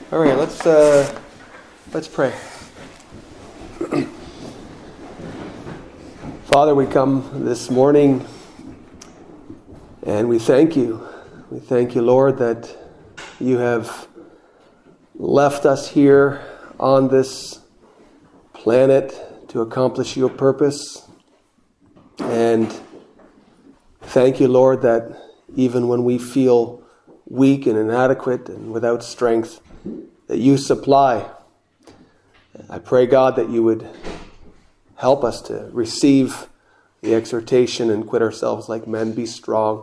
All right, let's pray. Father, we come this morning and we thank you. We thank you, Lord, that you have left us here on this planet to accomplish your purpose. And thank you, Lord, that even when we feel weak and inadequate and without strength, that you supply. I pray, God, that you would help us to receive the exhortation and quit ourselves like men, be strong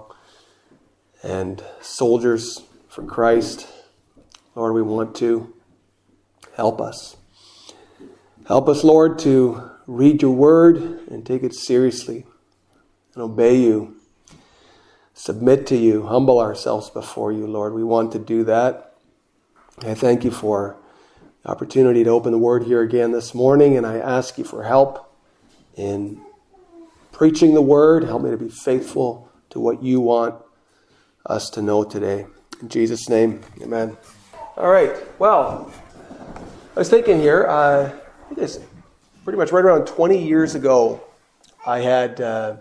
and soldiers for Christ. Lord, we want to help us. Help us, Lord, to read your word and take it seriously and obey you, submit to you, humble ourselves before you, Lord. We want to do that. I thank you for the opportunity to open the word here again this morning, and I ask you for help in preaching the word. Help me to be faithful to what you want us to know today. In Jesus' name, amen. All right, well, I was thinking here, I think it's pretty much right around 20 years ago, I had, I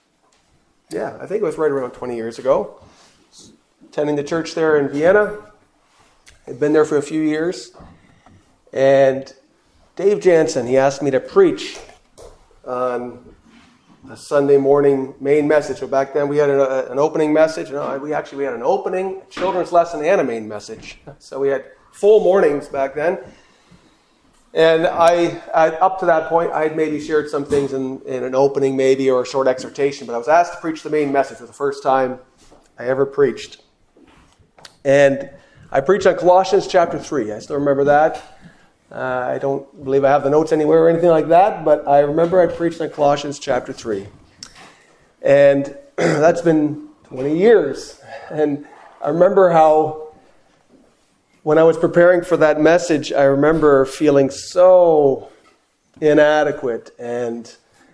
think it was right around 20 years ago, attending the church there in Vienna. I'd been there for a few years, and Dave Jansen, he asked me to preach on a Sunday morning main message. So back then we had an opening message. No, we had an opening, children's lesson, and a main message. So we had full mornings back then. And I up to that point, I had maybe shared some things in an opening maybe or a short exhortation, but I was asked to preach the main message for the first time I ever preached. And I preached on Colossians chapter 3. I still remember that. I don't believe I have the notes anywhere or anything like that, but I remember I preached on Colossians chapter 3. And that's been 20 years. And I remember how, when I was preparing for that message, I remember feeling so inadequate and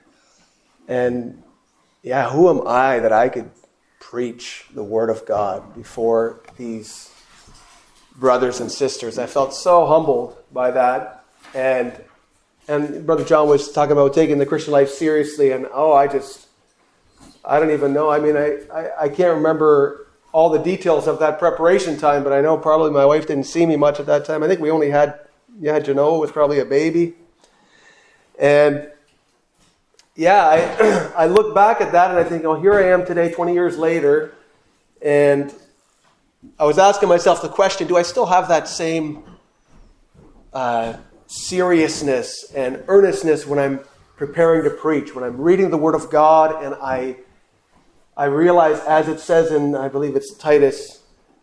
who am I that I could preach the Word of God before these brothers and sisters. I felt so humbled by that. And Brother John was talking about taking the Christian life seriously, and I don't even know. I mean, I can't remember all the details of that preparation time, but I know probably my wife didn't see me much at that time. I think we only had, Genoa was probably a baby. And I look back at that and I think, here I am today, 20 years later, and I was asking myself the question, do I still have that same seriousness and earnestness when I'm preparing to preach, when I'm reading the Word of God, and I realize, as it says in, I believe it's Titus,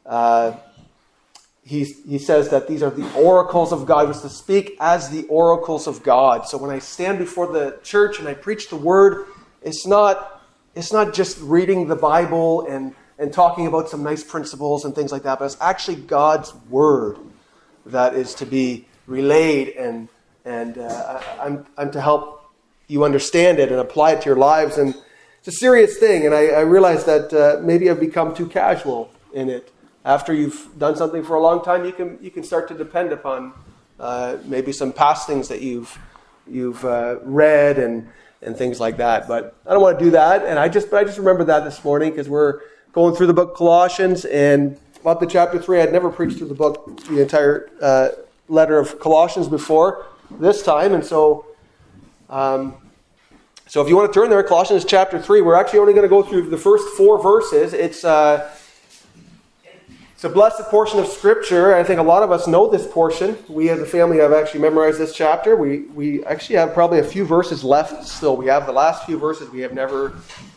he says that these are the oracles of God. He was to speak as the oracles of God. So when I stand before the church and I preach the Word, it's not just reading the Bible and talking about some nice principles and things like that, but it's actually God's Word that is to be relayed, and I'm to help you understand it and apply it to your lives. And it's a serious thing, and I realize that maybe I've become too casual in it. After you've done something for a long time, you can start to depend upon maybe some past things that you've read and things like that. But I don't want to do that, and I just remember that this morning because we're going through the book Colossians, and up to chapter 3, I'd never preached through the entire letter of Colossians before this time, and so if you want to turn there, Colossians chapter 3, we're actually only going to go through the first 4 verses. It's a blessed portion of Scripture. I think a lot of us know this portion. We as a family have actually memorized this chapter. We actually have probably a few verses left still. We have the last few verses we have never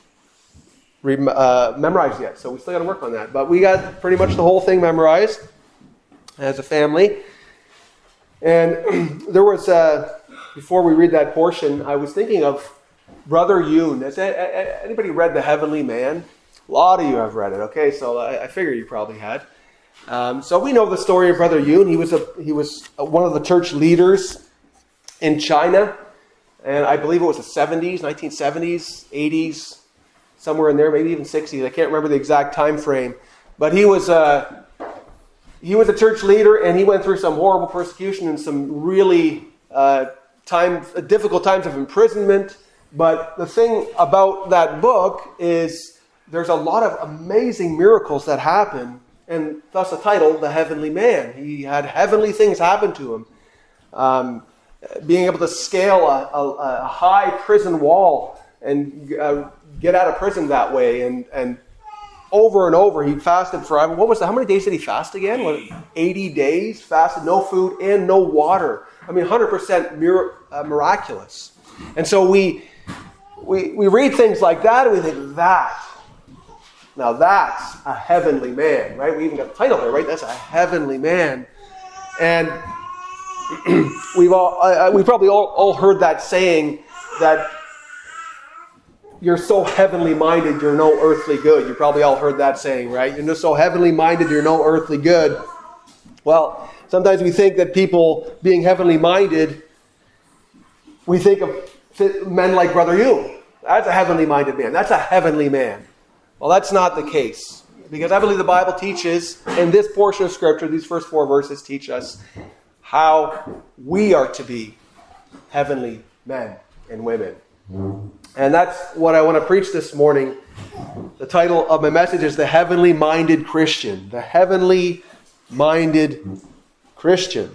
memorized yet, so we still got to work on that. But we got pretty much the whole thing memorized as a family. And there was, before we read that portion, I was thinking of Brother Yun. Has anybody read The Heavenly Man? A lot of you have read it, okay? So I figure you probably had. So we know the story of Brother Yun. He was one of the church leaders in China, and I believe it was the 70s, 1970s, 80s, somewhere in there, maybe even 60s. I can't remember the exact time frame. But he was he was a church leader, and he went through some horrible persecution and some really difficult times of imprisonment. But the thing about that book is there's a lot of amazing miracles that happen, and thus the title, The Heavenly Man. He had heavenly things happen to him. Being able to scale a high prison wall and get out of prison that way, and over and over he fasted for, how many days did he fast again? 80 days, fasted, no food and no water. 100% miraculous. And so we read things like that, and we think, now that's a heavenly man, right? We even got the title there, right? That's a heavenly man. And we've probably all heard that saying that you're so heavenly minded, you're no earthly good. You probably all heard that saying, right? You're just so heavenly minded, you're no earthly good. Well, sometimes we think that people being heavenly minded, we think of men like Brother Hugh. That's a heavenly minded man. That's a heavenly man. Well, that's not the case. Because I believe the Bible teaches, in this portion of Scripture, these first 4 verses teach us how we are to be heavenly men and women. And that's what I want to preach this morning. The title of my message is The Heavenly Minded Christian. The Heavenly Minded Christian.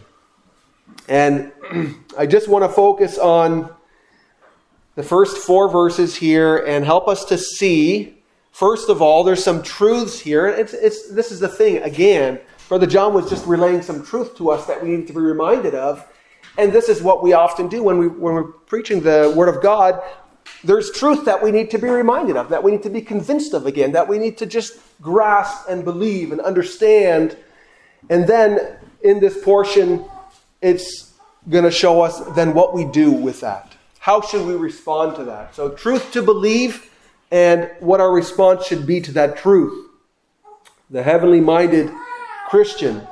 And I just want to focus on the first 4 verses here and help us to see, first of all, there's some truths here. This is the thing, again, Brother John was just relaying some truth to us that we need to be reminded of. And this is what we often do when we're preaching the Word of God. There's truth that we need to be reminded of, that we need to be convinced of again, that we need to just grasp and believe and understand. And then in this portion, it's going to show us then what we do with that. How should we respond to that? So truth to believe and what our response should be to that truth. The heavenly minded Christian.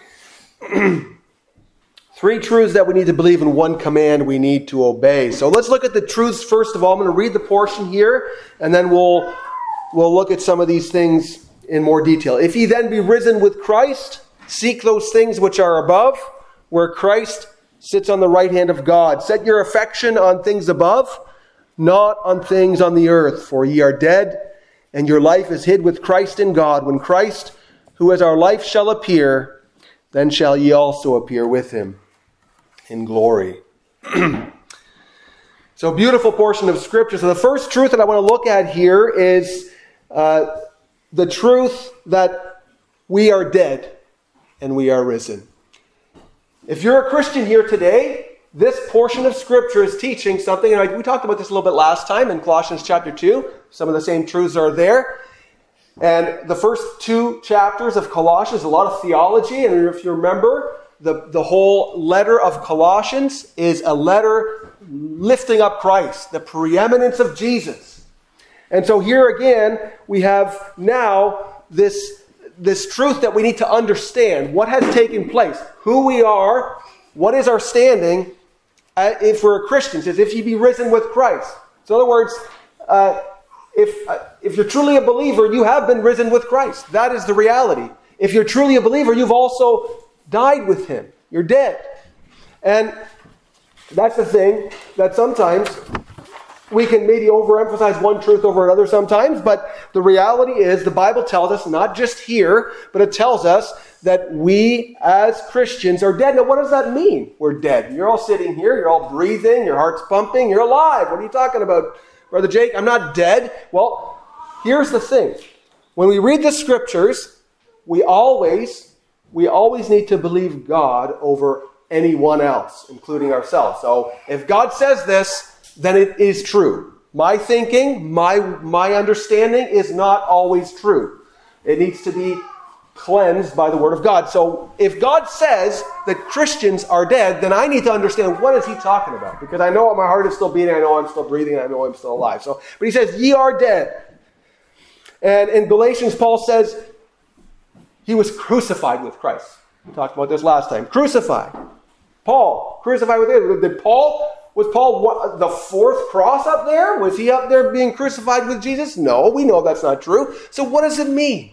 3 truths that we need to believe and 1 command we need to obey. So let's look at the truths first of all. I'm going to read the portion here, and then we'll look at some of these things in more detail. If ye then be risen with Christ, seek those things which are above, where Christ sits on the right hand of God. Set your affection on things above, not on things on the earth. For ye are dead, and your life is hid with Christ in God. When Christ, who is our life, shall appear, then shall ye also appear with him in glory. So beautiful portion of Scripture. So the first truth that I want to look at here is the truth that we are dead and we are risen. If you're a Christian here today, this portion of Scripture is teaching something, and we talked about this a little bit last time in Colossians chapter 2. Some of the same truths are there. And the first 2 chapters of Colossians, a lot of theology, and if you remember, the whole letter of Colossians is a letter lifting up Christ, the preeminence of Jesus. And so here again, we have now this truth that we need to understand. What has taken place? Who we are? What is our standing if we're Christians? Is if you be risen with Christ. So in other words, if you're truly a believer, you have been risen with Christ. That is the reality. If you're truly a believer, you've also died with him. You're dead. And that's the thing that sometimes we can maybe overemphasize one truth over another sometimes, but the reality is the Bible tells us, not just here, but it tells us that we as Christians are dead. Now what does that mean? We're dead. You're all sitting here, you're all breathing, your heart's pumping, you're alive. What are you talking about, Brother Jake? I'm not dead. Well, here's the thing. When we read the Scriptures, we always need to believe God over anyone else, including ourselves. So if God says this, then it is true. My thinking, my understanding is not always true. It needs to be cleansed by the Word of God. So if God says that Christians are dead, then I need to understand what is he talking about. Because I know my heart is still beating, I know I'm still breathing, I know I'm still alive. But he says, ye are dead. And in Galatians, Paul says, he was crucified with Christ. We talked about this last time. Crucified. Paul, crucified with him. Was Paul the 4th cross up there? Was he up there being crucified with Jesus? No, we know that's not true. So what does it mean?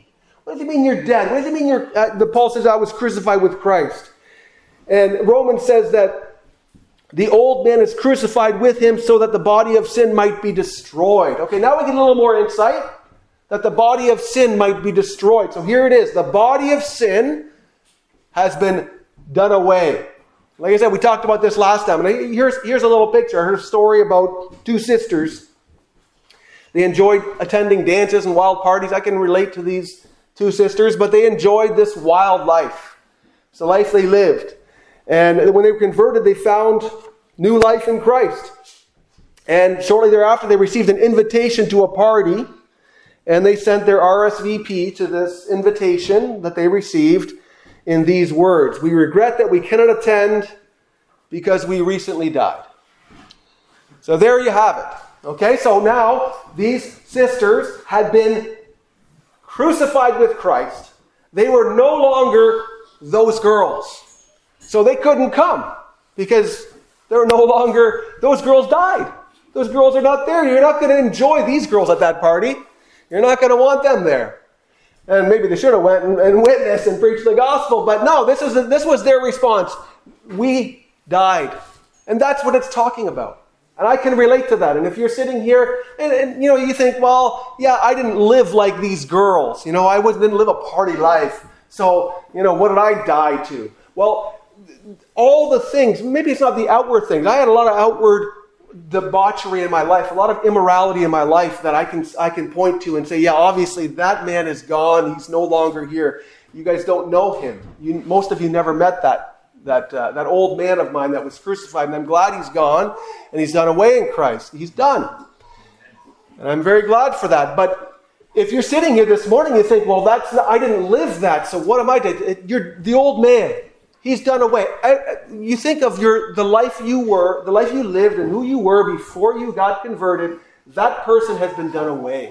What does he mean you're dead? What does it mean Paul says, I was crucified with Christ. And Romans says that the old man is crucified with him so that the body of sin might be destroyed. Okay, now we get a little more insight. That the body of sin might be destroyed. So here it is. The body of sin has been done away. Like I said, we talked about this last time. And here's a little picture. I heard a story about two sisters. They enjoyed attending dances and wild parties. I can relate to these two sisters, but they enjoyed this wild life. It's the life they lived. And when they were converted, they found new life in Christ. And shortly thereafter, they received an invitation to a party. And they sent their RSVP to this invitation that they received in these words. We regret that we cannot attend because we recently died. So there you have it. Okay, so now these sisters had been crucified with Christ. They were no longer those girls. So they couldn't come because they're no longer, those girls died. Those girls are not there. You're not going to enjoy these girls at that party. You're not going to want them there. And maybe they should have went and witnessed and preached the gospel. But no, this was their response. We died. And that's what it's talking about. And I can relate to that. And if you're sitting here and you think, well, yeah, I didn't live like these girls. I didn't live a party life. So, what did I die to? Well, all the things, maybe it's not the outward things. I had a lot of outward debauchery in my life, a lot of immorality in my life that I can point to and say, yeah, obviously that man is gone. He's no longer here. You guys don't know him. Most of you never met that old man of mine that was crucified, and I'm glad he's gone and he's done away in Christ. He's done. And I'm very glad for that. But if you're sitting here this morning, you think, well, I didn't live that, so what am I doing? You're the old man. He's done away. You think of the life you lived and who you were before you got converted. That person has been done away.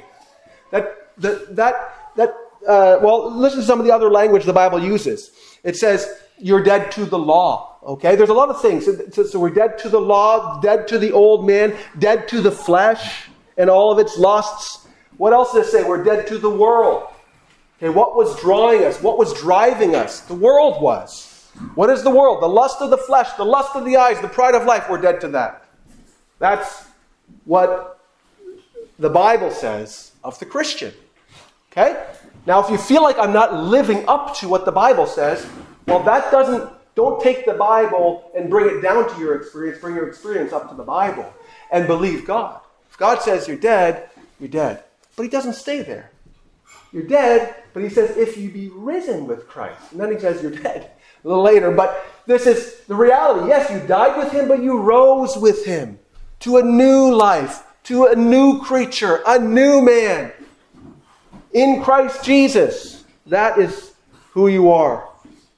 Well, listen to some of the other language the Bible uses. It says you're dead to the law. Okay, there's a lot of things. So we're dead to the law, dead to the old man, dead to the flesh and all of its lusts. What else does it say? We're dead to the world. Okay, what was drawing us? What was driving us? The world was. What is the world? The lust of the flesh, the lust of the eyes, the pride of life. We're dead to that. That's what the Bible says of the Christian. Okay? Now, if you feel like I'm not living up to what the Bible says, well, don't take the Bible and bring it down to your experience. Bring your experience up to the Bible and believe God. If God says you're dead, you're dead. But he doesn't stay there. You're dead, but he says, if you be risen with Christ. And then he says you're dead. A little later, but this is the reality. Yes, you died with him, but you rose with him to a new life, to a new creature, a new man in Christ Jesus. That is who you are.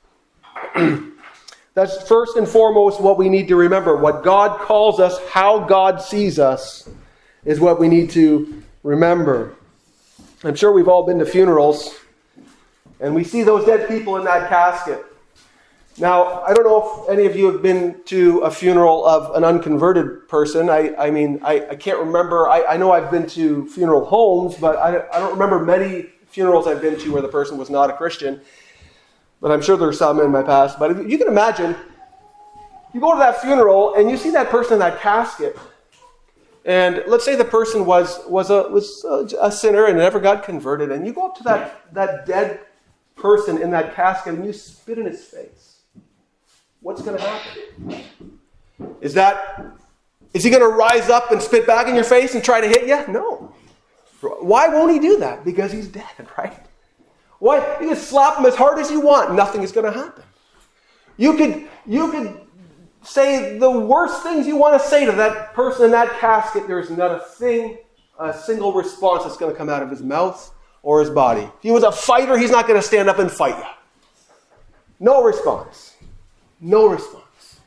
That's first and foremost what we need to remember. What God calls us, how God sees us, is what we need to remember. I'm sure we've all been to funerals, and we see those dead people in that casket. Now, I don't know if any of you have been to a funeral of an unconverted person. I can't remember. I know I've been to funeral homes, but I don't remember many funerals I've been to where the person was not a Christian. But I'm sure there's some in my past. But if you can imagine, you go to that funeral and you see that person in that casket. And let's say the person was a sinner and never got converted. And you go up to that dead person in that casket and you spit in his face. What's going to happen? Is he going to rise up and spit back in your face and try to hit you? No. Why won't he do that? Because he's dead, right? Why? You can slap him as hard as you want. Nothing is going to happen. You could say the worst things you want to say to that person in that casket. There's not a single response that's going to come out of his mouth or his body. If he was a fighter, he's not going to stand up and fight you. No response. No response.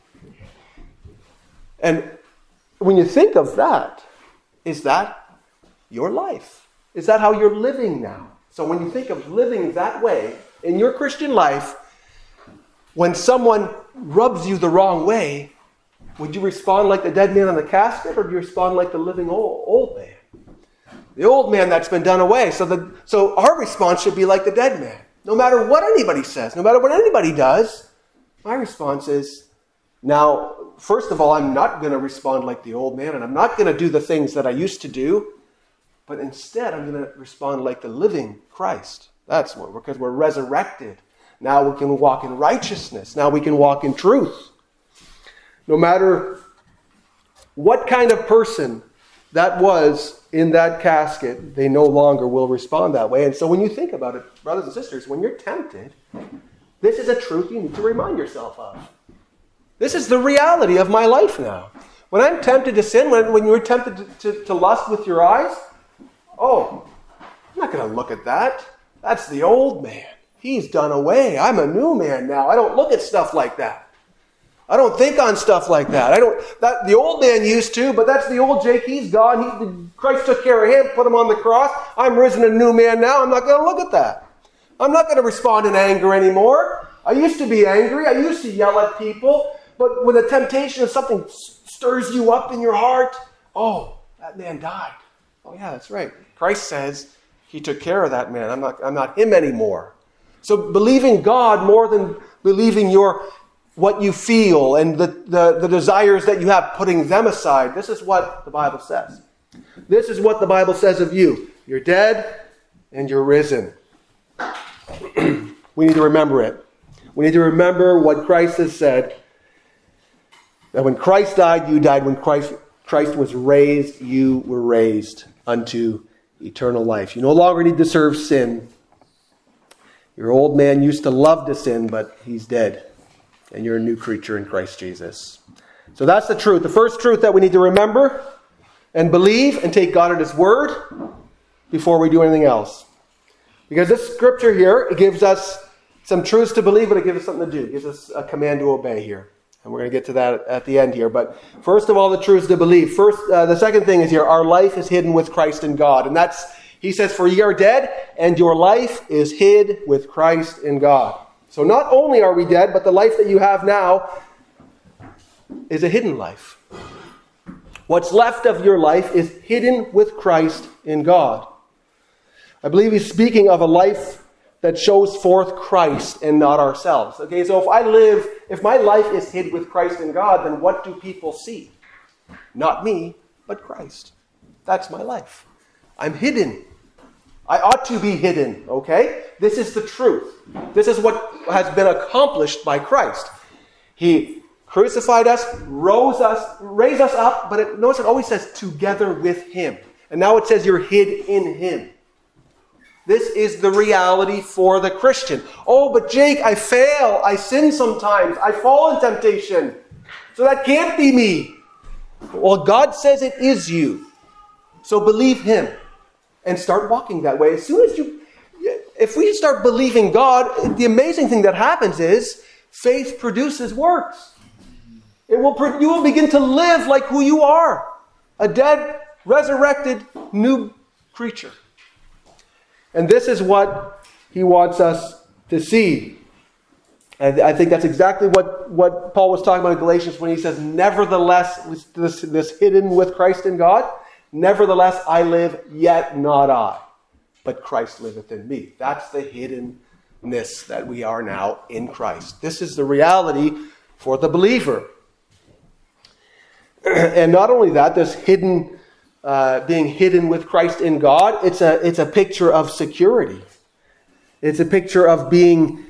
And when you think of that, is that your life? Is that how you're living now? So when you think of living that way in your Christian life, when someone rubs you the wrong way, would you respond like the dead man in the casket, or do you respond like the living old man? The old man that's been done away. So our response should be like the dead man. No matter what anybody says, no matter what anybody does, my response is, now, first of all, I'm not going to respond like the old man, and I'm not going to do the things that I used to do, but instead I'm going to respond like the living Christ. That's what, because we're resurrected. Now we can walk in righteousness. Now we can walk in truth. No matter what kind of person that was in that casket, they no longer will respond that way. And so when you think about it, brothers and sisters, when you're tempted, this is a truth you need to remind yourself of. This is the reality of my life now. When I'm tempted to sin, when you're tempted to lust with your eyes, I'm not going to look at that. That's the old man. He's done away. I'm a new man now. I don't look at stuff like that. I don't think on stuff like that. The old man used to, but that's the old Jake. He's gone. Christ took care of him, put him on the cross. I'm risen a new man now. I'm not going to look at that. I'm not going to respond in anger anymore. I used to be angry. I used to yell at people. But when the temptation of something stirs you up in your heart, that man died. Oh yeah, that's right. Christ says he took care of that man. I'm not him anymore. So believing God more than believing what you feel and the desires that you have, putting them aside. This is what the Bible says. This is what the Bible says of you. You're dead and you're risen. We need to remember it. We need to remember what Christ has said. That when Christ died, you died. When Christ was raised, you were raised unto eternal life. You no longer need to serve sin. Your old man used to love to sin, but he's dead. And you're a new creature in Christ Jesus. So that's the truth. The first truth that we need to remember and believe and take God at His word before we do anything else. Because this scripture here, it gives us some truths to believe, but it gives us something to do. It gives us a command to obey here. And we're going to get to that at the end here. But first of all, the truths to believe. First, the second thing is here, our life is hidden with Christ in God. And that's, he says, for ye are dead, and your life is hid with Christ in God. So not only are we dead, but the life that you have now is a hidden life. What's left of your life is hidden with Christ in God. I believe he's speaking of a life that shows forth Christ and not ourselves. Okay, so if my life is hid with Christ in God, then what do people see? Not me, but Christ. That's my life. I'm hidden. I ought to be hidden, okay? This is the truth. This is what has been accomplished by Christ. He crucified us, raised us up, but notice it always says together with Him. And now it says you're hid in Him. This is the reality for the Christian. Oh, but Jake, I fail. I sin sometimes. I fall in temptation. So that can't be me. Well, God says it is you. So believe Him and start walking that way. As soon as if we start believing God, the amazing thing that happens is faith produces works. You will begin to live like who you are. A dead, resurrected, new creature. And this is what he wants us to see. And I think that's exactly what Paul was talking about in Galatians when he says, nevertheless, this hidden with Christ in God, nevertheless I live, yet not I, but Christ liveth in me. That's the hiddenness that we are now in Christ. This is the reality for the believer. And not only that, this being hidden with Christ in God, it's a picture of security. It's a picture of being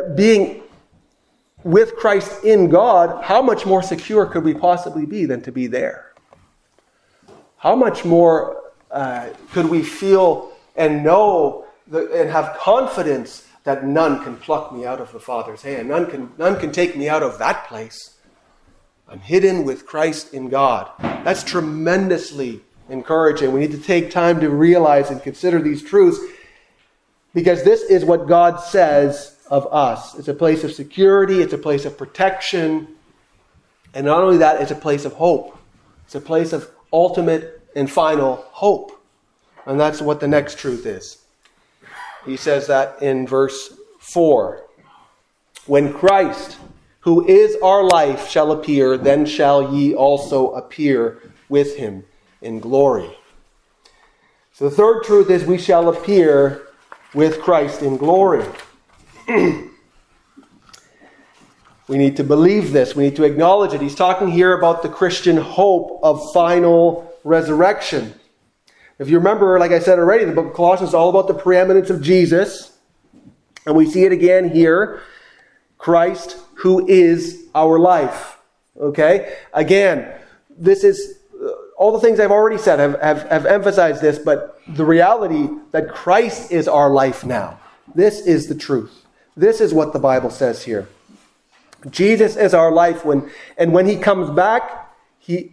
with Christ in God. How much more secure could we possibly be than to be there? How much more could we feel and know and have confidence that none can pluck me out of the Father's hand? None can take me out of that place. I'm hidden with Christ in God. That's tremendously encouraging. We need to take time to realize and consider these truths because this is what God says of us. It's a place of security. It's a place of protection. And not only that, it's a place of hope. It's a place of ultimate and final hope. And that's what the next truth is. He says that in verse 4. When Christ, who is our life, shall appear, then shall ye also appear with him in glory. So the third truth is we shall appear with Christ in glory. We need to believe this. We need to acknowledge it. He's talking here about the Christian hope of final resurrection. If you remember, like I said already, the book of Colossians is all about the preeminence of Jesus. And we see it again here. Christ, who is our life. Okay? Again, this is all the things I've already said have emphasized this, but the reality that Christ is our life now. This is the truth. This is what the Bible says here. Jesus is our life, and when he comes back, he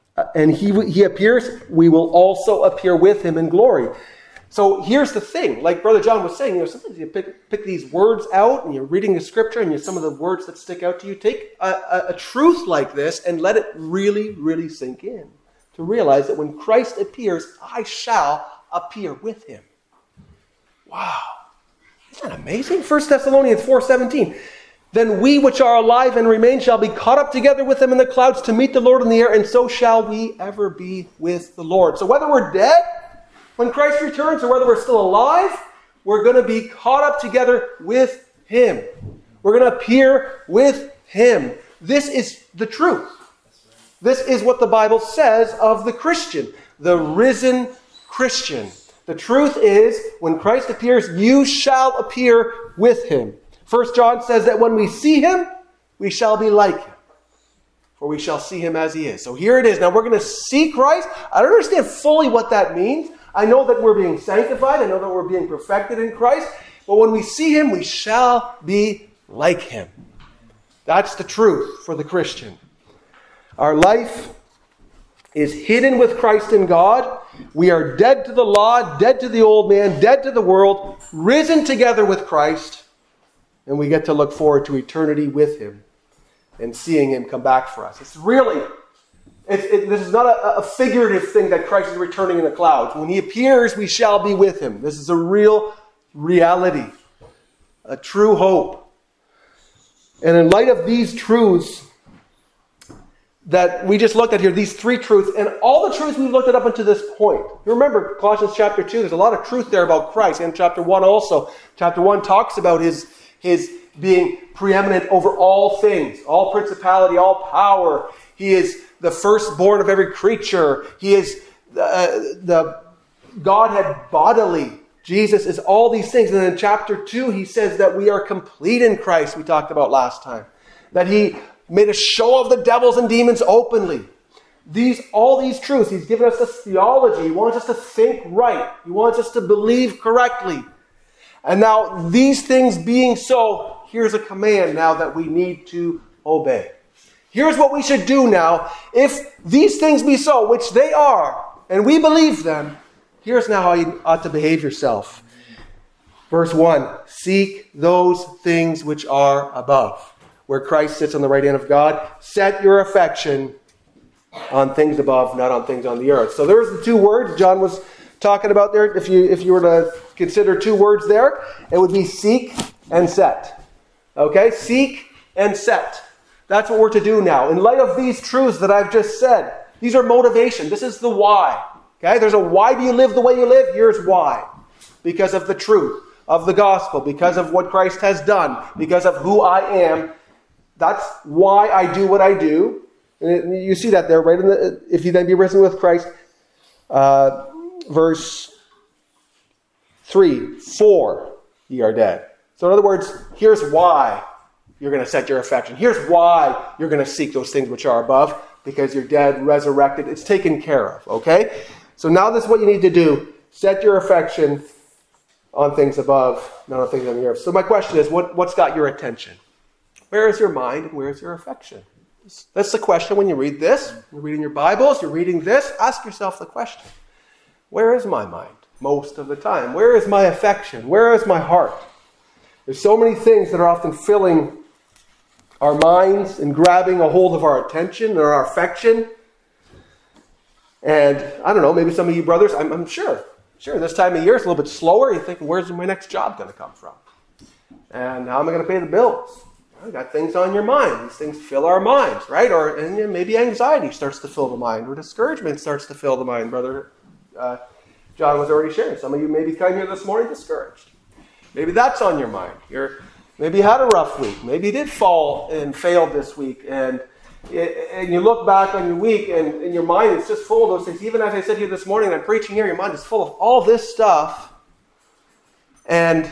appears, we will also appear with him in glory. So here's the thing, like Brother John was saying, sometimes you pick these words out and you're reading the scripture and some of the words that stick out to you. Take a truth like this and let it really, really sink in. To realize that when Christ appears, I shall appear with him. Wow. Isn't that amazing? 1 Thessalonians 4:17. Then we which are alive and remain shall be caught up together with them in the clouds to meet the Lord in the air, and so shall we ever be with the Lord. So whether we're dead when Christ returns or whether we're still alive, we're going to be caught up together with him. We're going to appear with him. This is the truth. This is what the Bible says of the Christian, the risen Christian. The truth is, when Christ appears, you shall appear with him. 1 John says that when we see him, we shall be like him. For we shall see him as he is. So here it is. Now we're going to see Christ. I don't understand fully what that means. I know that we're being sanctified. I know that we're being perfected in Christ. But when we see him, we shall be like him. That's the truth for the Christian. Our life is hidden with Christ in God. We are dead to the law, dead to the old man, dead to the world, risen together with Christ. And we get to look forward to eternity with him and seeing him come back for us. It's really, this is not a figurative thing that Christ is returning in the clouds. When he appears, we shall be with him. This is a real reality, a true hope. And in light of these truths that we just looked at here, these three truths, and all the truths we've looked at up until this point. You remember Colossians chapter 2, there's a lot of truth there about Christ. And chapter 1 also. Chapter 1 talks about his being preeminent over all things, all principality, all power. He is the firstborn of every creature. He is the Godhead bodily. Jesus is all these things. And then in chapter 2, he says that we are complete in Christ, we talked about last time. That he made a show of the devils and demons openly. All these truths, he's given us this theology. He wants us to think right. He wants us to believe correctly. And now, these things being so, here's a command now that we need to obey. Here's what we should do now. If these things be so, which they are, and we believe them, here's now how you ought to behave yourself. Verse 1, seek those things which are above, where Christ sits on the right hand of God. Set your affection on things above, not on things on the earth. So there's the two words John was talking about there. If you were to consider two words there, it would be seek and set. Okay? Seek and set. That's what we're to do now. In light of these truths that I've just said, these are motivation. This is the why. Okay? There's a why do you live the way you live? Here's why. Because of the truth of the gospel. Because of what Christ has done. Because of who I am. That's why I do what I do. And you see that there, right? If you then be risen with Christ. Verse 3, for ye are dead. So in other words, here's why you're going to set your affection. Here's why you're going to seek those things which are above. Because you're dead, resurrected. It's taken care of. Okay? So now this is what you need to do. Set your affection on things above, not on things on the earth. So my question is, what's got your attention? Where is your mind and where is your affection? That's the question when you read this. You're reading your Bibles, you're reading this. Ask yourself the question. Where is my mind most of the time? Where is my affection? Where is my heart? There's so many things that are often filling our minds and grabbing a hold of our attention and our affection. And I don't know, maybe some of you brothers, I'm sure this time of year it's a little bit slower. You're thinking, where's my next job going to come from? And how am I going to pay the bills? You got things on your mind. These things fill our minds, right? And maybe anxiety starts to fill the mind, or discouragement starts to fill the mind, Brother John was already sharing. Some of you maybe came here this morning discouraged. Maybe that's on your mind. Maybe you had a rough week. Maybe you did fall and fail this week. And you look back on your week and your mind is just full of those things. Even as I said here this morning, and I'm preaching here, your mind is full of all this stuff. And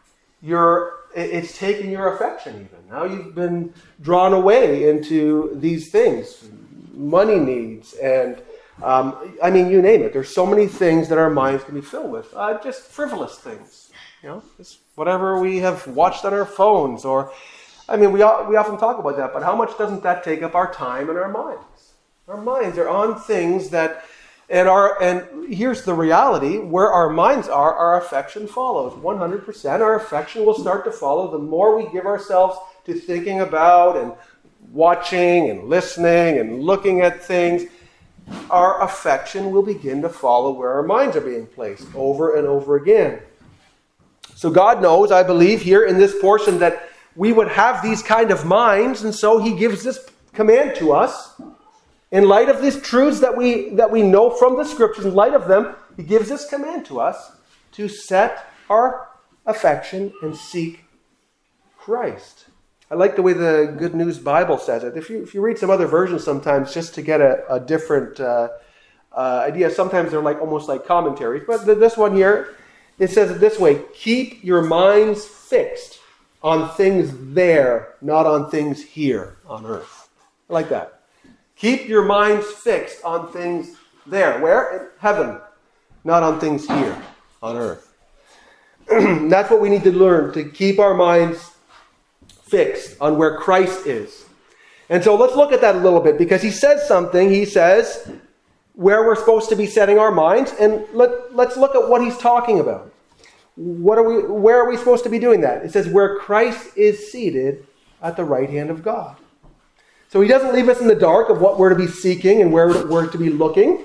it's taken your affection even. Now you've been drawn away into these things. Money needs and, you name it. There's so many things that our minds can be filled with. Just frivolous things. Just whatever we have watched on our phones or... we often talk about that, but how much doesn't that take up our time and our minds? Our minds are on things that, and here's the reality, where our minds are, our affection follows. 100%, our affection will start to follow the more we give ourselves to thinking about and watching and listening and looking at things. Our affection will begin to follow where our minds are being placed over and over again. So God knows, I believe, here in this portion that we would have these kind of minds, and so he gives this command to us. In light of these truths that we know from the Scriptures, in light of them, he gives this command to us to set our affection and seek Christ. I like the way the Good News Bible says it. If you read some other versions sometimes, just to get a different idea, sometimes they're almost like commentaries. But this one here, it says it this way: keep your minds fixed on things there, not on things here on earth. I like that. Keep your minds fixed on things there. Where? In heaven. Not on things here on earth. That's what we need to learn, to keep our minds fixed on where Christ is. And so let's look at that a little bit, because he says something. He says where we're supposed to be setting our minds, and let's look at what he's talking about. Where are we supposed to be doing that? It says where Christ is seated at the right hand of God. So he doesn't leave us in the dark of what we're to be seeking and where we're to be looking.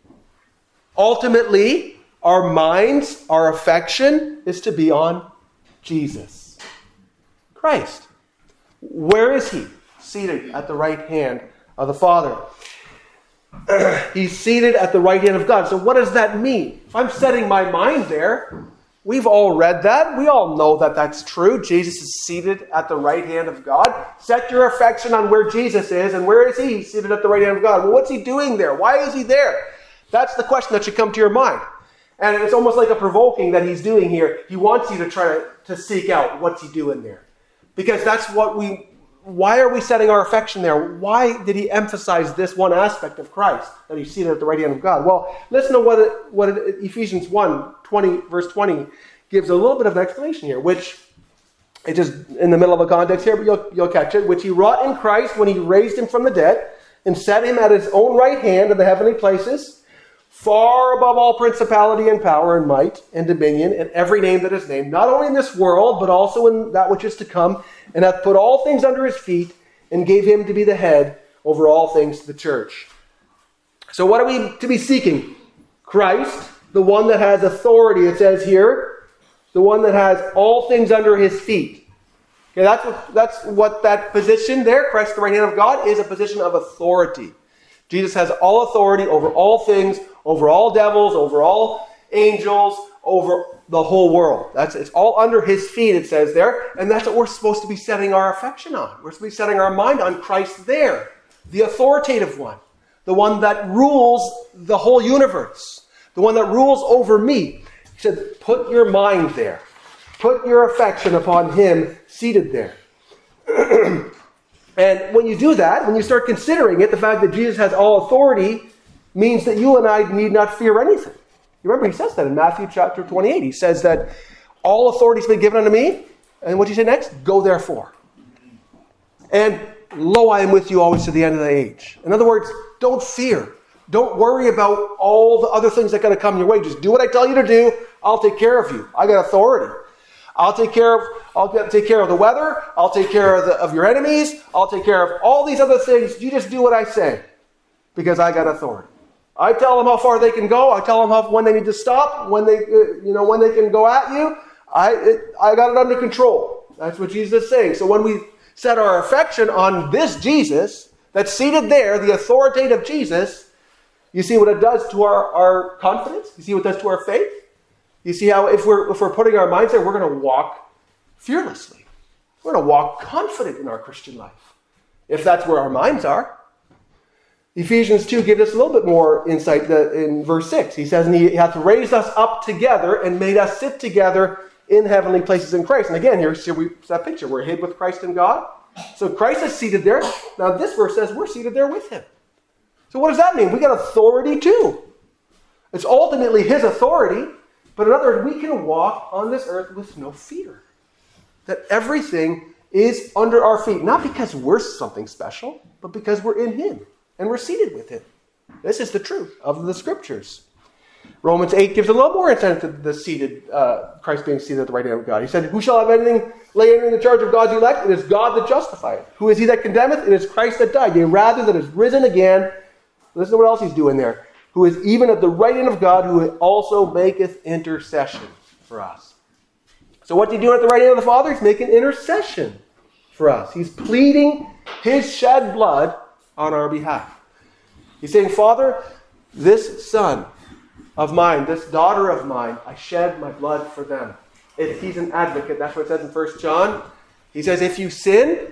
Ultimately, our minds, our affection is to be on Jesus, Christ. Where is he? Seated at the right hand of the Father. He's seated at the right hand of God. So what does that mean? If I'm setting my mind there, we've all read that. We all know that that's true. Jesus is seated at the right hand of God. Set your affection on where Jesus is. And where is he? He's seated at the right hand of God. Well, what's he doing there? Why is he there? That's the question that should come to your mind. And it's almost like a provoking that he's doing here. He wants you to try to seek out what's he doing there. Because that's why are we setting our affection there? Why did he emphasize this one aspect of Christ, that he's seated at the right hand of God? Well, listen to what Ephesians 1, verse 20 gives a little bit of an explanation here, which it's just in the middle of a context here, but you'll catch it. Which he wrought in Christ when he raised him from the dead and set him at his own right hand in the heavenly places, far above all principality and power and might and dominion and every name that is named, not only in this world, but also in that which is to come, and hath put all things under his feet, and gave him to be the head over all things to the church. So what are we to be seeking? Christ, the one that has authority, it says here, the one that has all things under his feet. Okay, that's what that position there, Christ, the right hand of God, is a position of authority. Jesus has all authority over all things, over all devils, over all angels, over the whole world. It's all under his feet, it says there. And that's what we're supposed to be setting our affection on. We're supposed to be setting our mind on Christ there, the authoritative one, the one that rules the whole universe, the one that rules over me. He said, put your mind there. Put your affection upon him seated there. And when you do that, when you start considering it, the fact that Jesus has all authority means that you and I need not fear anything. You remember he says that in Matthew chapter 28. He says that all authority has been given unto me. And what do you say next? Go therefore. And lo, I am with you always to the end of the age. In other words, don't fear. Don't worry about all the other things that are going to come your way. Just do what I tell you to do. I'll take care of you. I got authority. I'll take care of the weather. I'll take care of your enemies. I'll take care of all these other things. You just do what I say, because I got authority. I tell them how far they can go. I tell them when they need to stop. When they can go at you. I got it under control. That's what Jesus is saying. So when we set our affection on this Jesus that's seated there, the authoritative Jesus, You see what it does to our confidence? You see what it does to our faith? You see how if we're putting our minds there, we're going to walk fearlessly. We're going to walk confident in our Christian life, if that's where our minds are. Ephesians 2 gives us a little bit more insight in verse 6. He says, and he hath raised us up together and made us sit together in heavenly places in Christ. And again, here's that picture. We're hid with Christ in God. So Christ is seated there. Now this verse says we're seated there with him. So what does that mean? We got authority too. It's ultimately his authority. But in other words, we can walk on this earth with no fear. That everything is under our feet. Not because we're something special, but because we're in him. And we're seated with him. This is the truth of the Scriptures. Romans 8 gives a little more insight into the Christ being seated at the right hand of God. He said, who shall have anything lay in the charge of God's elect? It is God that justifieth. Who is he that condemneth? It is Christ that died. Yea, rather that is risen again. Listen to what else he's doing there. Who is even at the right hand of God, who also maketh intercession for us. So what's he doing at the right hand of the Father? He's making intercession for us. He's pleading his shed blood on our behalf. He's saying, Father, this son of mine, this daughter of mine, I shed my blood for them. He's an advocate. That's what it says in 1 John. He says, if you sin,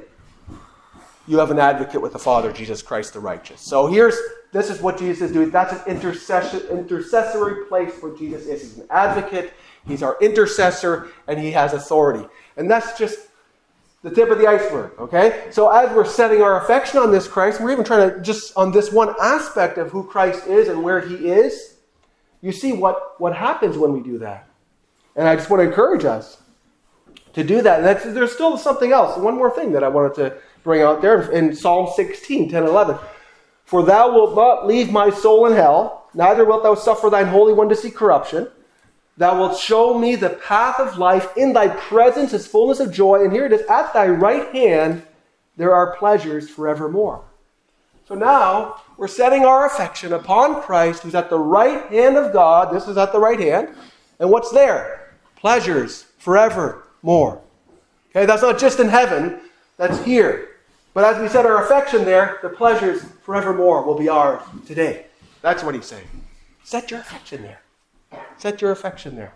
you have an advocate with the Father, Jesus Christ the righteous. So this is what Jesus is doing. That's an intercessory place where Jesus is. He's an advocate. He's our intercessor, and he has authority. And that's just the tip of the iceberg, okay? So as we're setting our affection on this Christ, we're even trying to just on this one aspect of who Christ is and where he is, you see what happens when we do that. And I just want to encourage us to do that. And there's still something else, one more thing that I wanted to bring out there in Psalm 16, 10, 11. For thou wilt not leave my soul in hell, neither wilt thou suffer thine Holy One to see corruption. Thou wilt show me the path of life. In thy presence is fullness of joy. And here it is, at thy right hand there are pleasures forevermore. So now we're setting our affection upon Christ, who's at the right hand of God. This is at the right hand. And what's there? Pleasures forevermore. Okay, that's not just in heaven, that's here. But as we set our affection there, the pleasures forevermore will be ours today. That's what he's saying. Set your affection there. Set your affection there.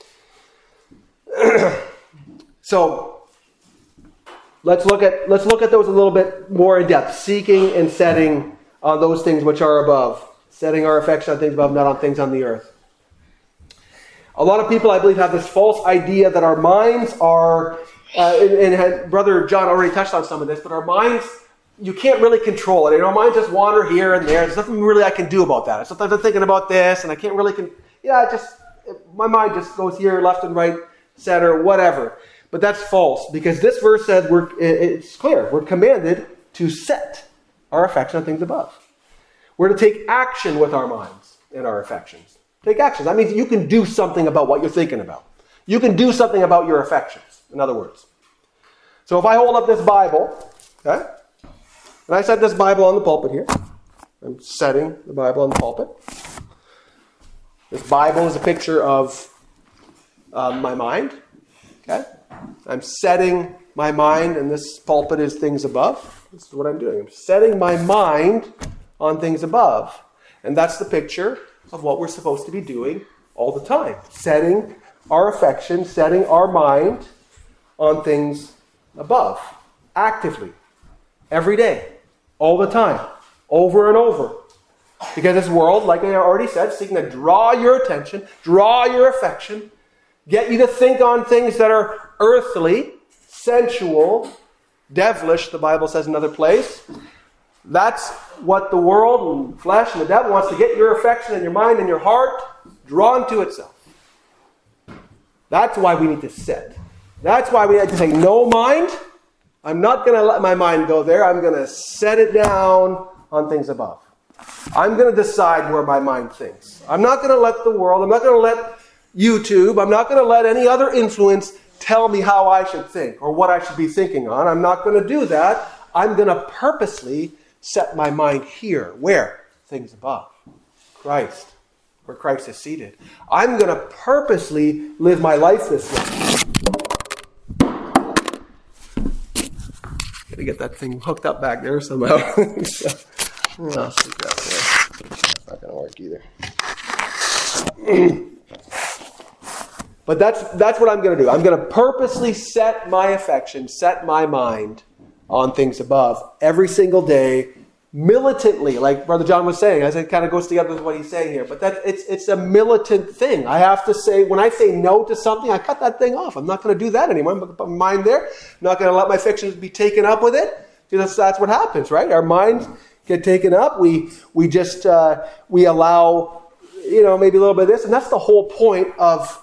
So let's look at those a little bit more in depth. Seeking and setting on those things which are above. Setting our affection on things above, not on things on the earth. A lot of people, I believe, have this false idea that our minds are, and Brother John already touched on some of this, but our minds, you can't really control it. Our minds just wander here and there. There's nothing really I can do about that. Sometimes I'm thinking about this, and I can't really... my mind just goes here, left and right, center, whatever. But that's false, because this verse says it's clear. We're commanded to set our affection on things above. We're to take action with our minds and our affections. Take action. That means you can do something about what you're thinking about. You can do something about your affections, in other words. So if I hold up this Bible, okay, and I set this Bible on the pulpit here, I'm setting the Bible on the pulpit. This Bible is a picture of my mind. Okay? I'm setting my mind, and this pulpit is things above. This is what I'm doing. I'm setting my mind on things above. And that's the picture of what we're supposed to be doing all the time. Setting our affection, setting our mind on things above. Actively. Every day. All the time. Over and over. Because this world, like I already said, seeking to draw your attention, draw your affection, get you to think on things that are earthly, sensual, devilish, the Bible says in another place. That's what the world and flesh and the devil wants to get your affection and your mind and your heart drawn to itself. That's why we need to set. That's why we need to say, no mind, I'm not going to let my mind go there. I'm going to set it down on things above. I'm going to decide where my mind thinks. I'm not going to let the world, I'm not going to let YouTube, I'm not going to let any other influence tell me how I should think or what I should be thinking on. I'm not going to do that. I'm going to purposely set my mind here. Where? Things above. Christ. Where Christ is seated. I'm going to purposely live my life this way. Got to get that thing hooked up back there somehow. That's not going to don't work either. But that's what I'm going to do. I'm going to purposely set my affection, set my mind on things above every single day, militantly, like Brother John was saying, as it kind of goes together with what he's saying here. But it's a militant thing. I have to say, when I say no to something, I cut that thing off. I'm not going to do that anymore. I'm going to put my mind there. I'm not going to let my affections be taken up with it. Because that's what happens, right? Our minds get taken up. We allow, maybe a little bit of this. And that's the whole point of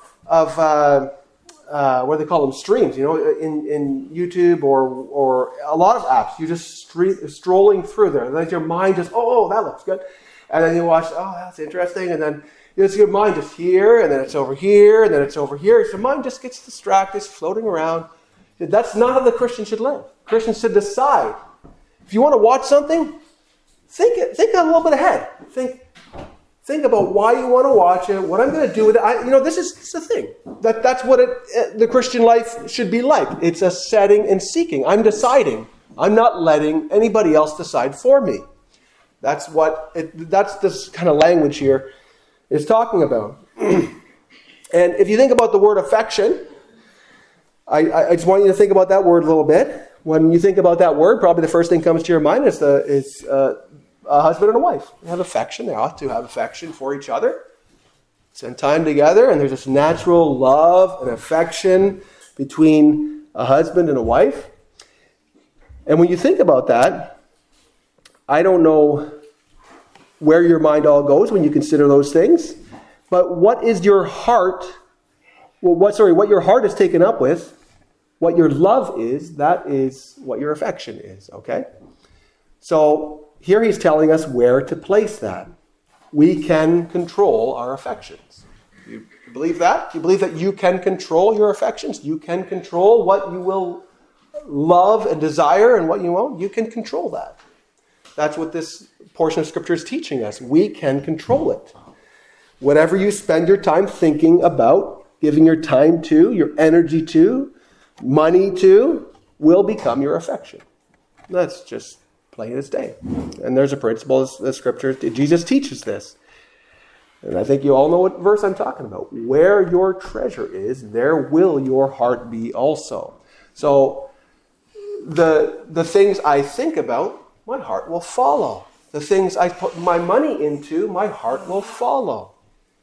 what do they call them? Streams, in YouTube or a lot of apps. You're just strolling through there. And then your mind just, oh, that looks good. And then you watch, oh, that's interesting. And then your mind just here, and then it's over here, and then it's over here. So your mind just gets distracted, it's floating around. That's not how the Christian should live. Christians should decide. If you want to watch something, think a little bit ahead. Think about why you want to watch it, what I'm going to do with it. This is the thing. That's what the Christian life should be like. It's a setting and seeking. I'm deciding. I'm not letting anybody else decide for me. That's this kind of language here is talking about. And if you think about the word affection, I just want you to think about that word a little bit. When you think about that word, probably the first thing that comes to your mind is a husband and a wife. They have affection. They ought to have affection for each other. Spend time together, and there's this natural love and affection between a husband and a wife. And when you think about that, I don't know where your mind all goes when you consider those things, but what is your heart? What your heart is taken up with, what your love is, that is what your affection is, okay? So here he's telling us where to place that. We can control our affections. You believe that? You believe that you can control your affections? You can control what you will love and desire and what you won't? You can control that. That's what this portion of Scripture is teaching us. We can control it. Whatever you spend your time thinking about, giving your time to, your energy to, money to, will become your affection. That's just plain as day. And there's a principle in Scripture. Jesus teaches this. And I think you all know what verse I'm talking about. Where your treasure is, there will your heart be also. So the things I think about, my heart will follow. The things I put my money into, my heart will follow.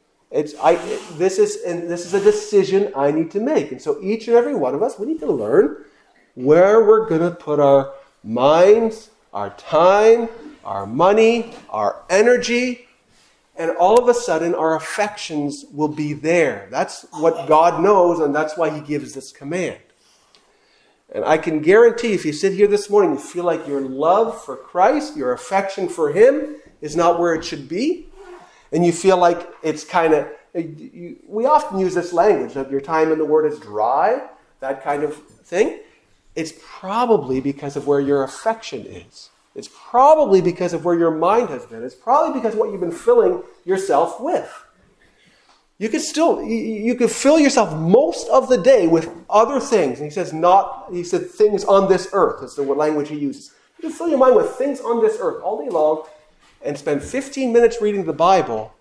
This is a decision I need to make. And so each and every one of us, we need to learn where we're going to put our minds, our time, our money, our energy, and all of a sudden our affections will be there. That's what God knows, and that's why He gives this command. And I can guarantee if you sit here this morning, you feel like your love for Christ, your affection for Him is not where it should be, and you feel like it's kind of, we often use this language that your time in the Word is dry, that kind of thing. It's probably because of where your affection is. It's probably because of where your mind has been. It's probably because of what you've been filling yourself with. You could fill yourself most of the day with other things. And he said things on this earth. That's the language he uses. You can fill your mind with things on this earth all day long and spend 15 minutes reading the Bible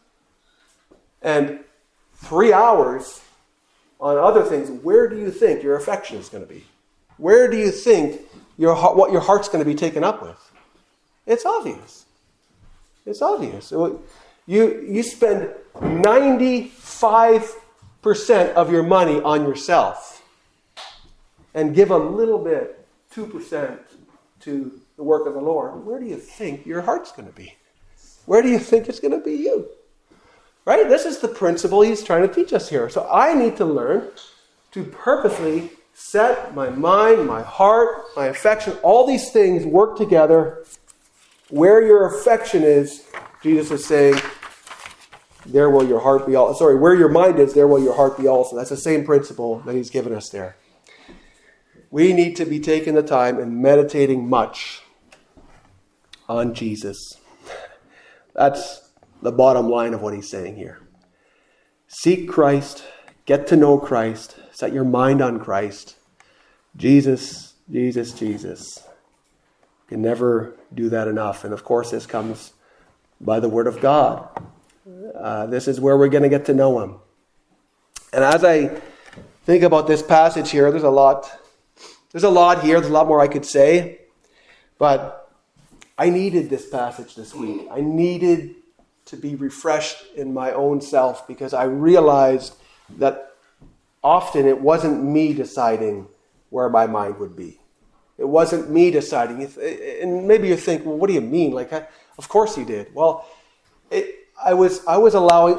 and 3 hours on other things. Where do you think your affection is going to be? Where do you think what your heart's going to be taken up with? It's obvious. It's obvious. So you spend 95% of your money on yourself and give a little bit, 2%, to the work of the Lord. Where do you think your heart's going to be? Where do you think it's going to be you? Right? This is the principle he's trying to teach us here. So I need to learn to purposely set my mind, my heart, my affection, all these things work together. Where your affection is, Jesus is saying, there will your heart be also. Where your mind is, there will your heart be also. That's the same principle that he's given us there. We need to be taking the time and meditating much on Jesus. That's the bottom line of what he's saying here. Seek Christ, get to know Christ, set your mind on Christ. Jesus, Jesus, Jesus. You can never do that enough. And of course, this comes by the Word of God. This is where we're going to get to know Him. And as I think about this passage here, there's a lot here. There's a lot more I could say. But I needed this passage this week. I needed to be refreshed in my own self, because I realized that often it wasn't me deciding where my mind would be. It wasn't me deciding. And maybe you think, well, what do you mean? Of course you did. Well, I was allowing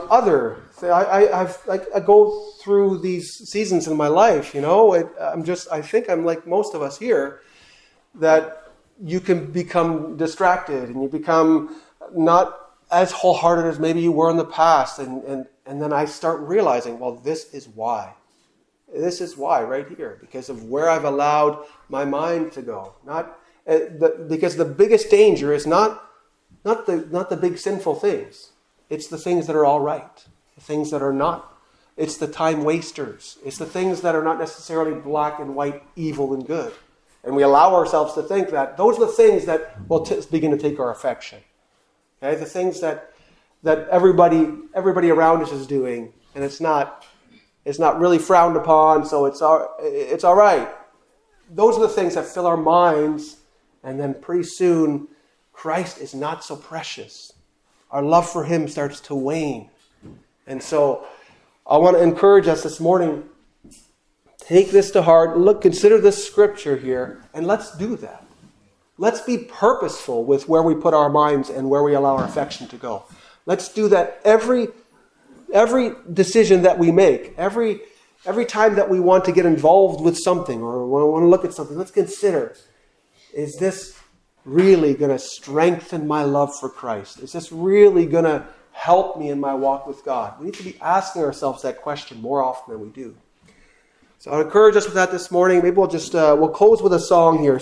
I go through these seasons in my life, I think I'm like most of us here, that you can become distracted and you become not as wholehearted as maybe you were in the past. And then I start realizing, well, this is why. This is why right here, because of where I've allowed my mind to go. Because the biggest danger is not the big sinful things. It's the things that are all right, the things that are not. It's the time wasters. It's the things that are not necessarily black and white, evil and good. And we allow ourselves to think that those are the things that will begin to take our affection. Okay, the things that everybody around us is doing, and it's not really frowned upon, so it's all right. Those are the things that fill our minds, and then pretty soon, Christ is not so precious. Our love for Him starts to wane. And so I want to encourage us this morning, take this to heart, consider this scripture here, and let's do that. Let's be purposeful with where we put our minds and where we allow our affection to go. Let's do that every decision that we make, every time that we want to get involved with something or want to look at something, let's consider, is this really going to strengthen my love for Christ? Is this really going to help me in my walk with God? We need to be asking ourselves that question more often than we do. So I encourage us with that this morning. Maybe we'll close with a song here.